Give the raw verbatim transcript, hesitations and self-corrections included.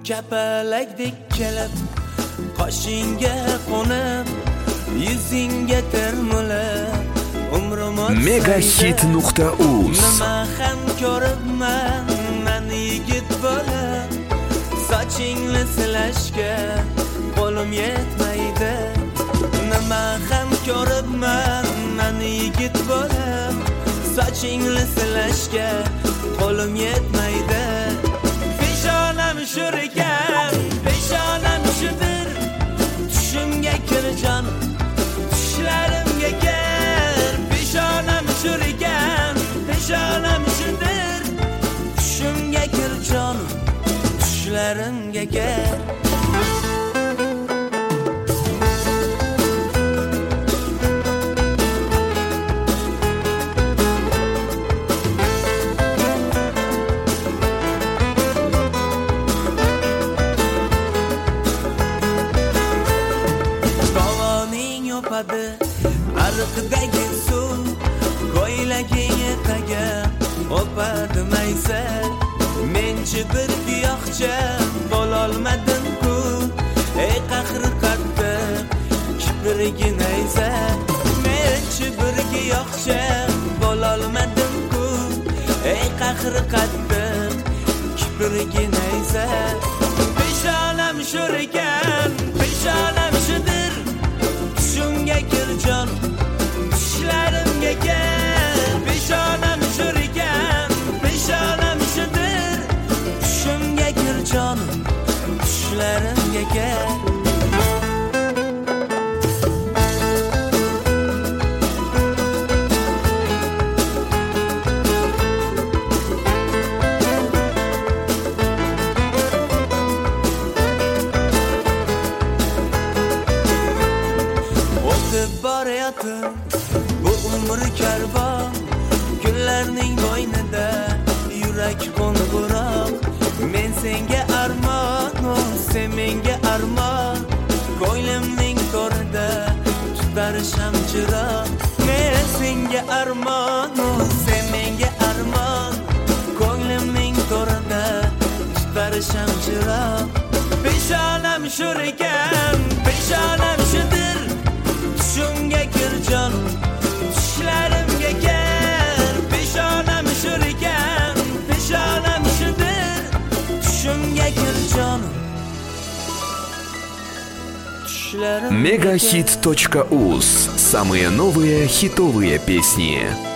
kapalakdek kelib qoshingga qo'nib yuzingga termulib umrim o'tsa megahit nuqta uz nima ham ko'ribman men yigit bo'lib sochingni silashga qo'lim yetmaydi nima ham ko'ribman men yigit bo'lib sochingni silashga qo'lim yetmaydi peshonam shur ekan peshonam shudir tushimga kir jon tushlarimga kir peshonam shur ekan peshonam shudir tushimga kir jon tushlarimga kir ariqdagi suv ko'ylagingga taga o'padi maysa menchi bir giyohcha bo'lolmadim-ku ey qahri qattiq kiprigi nayza menchi bir giyohcha bo'lolmadim-ku ey qahri qattiq kiprigi nayza peshonam shur ekan peshonam shudir tushimga kir jon tushlarimga kir peshonam shur ekan peshonam shudir tushimga kir jon tushlarimga kir bu umr karvon kunlarning bo'ynida yurak qo'ng'iroq men senga armon sen menga armon ko'nglimning to'rida tutar shamchiroq men senga armon sen menga armon ko'nglimning to'rida tutar shamchiroq peshonam shur ekan peshonam shudir tushimga kir jon tushlarimga kir peshonam shur ekan peshonam shudir tushimga kir jon tushlarimga megahit точка уз. Самые новые хитовые песни.